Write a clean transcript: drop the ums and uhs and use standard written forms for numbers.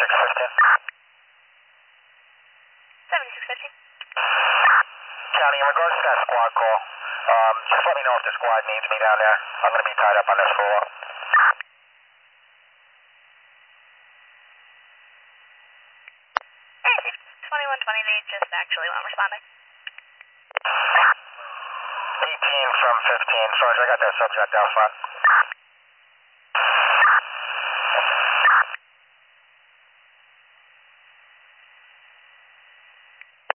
7615. County, in regards to that squad call, just let me know if the squad needs me down there. I'm going to be tied up on this floor. Hey, 2120, they just actually weren't responding. 18 from 15. Sarge, I got that subject out front.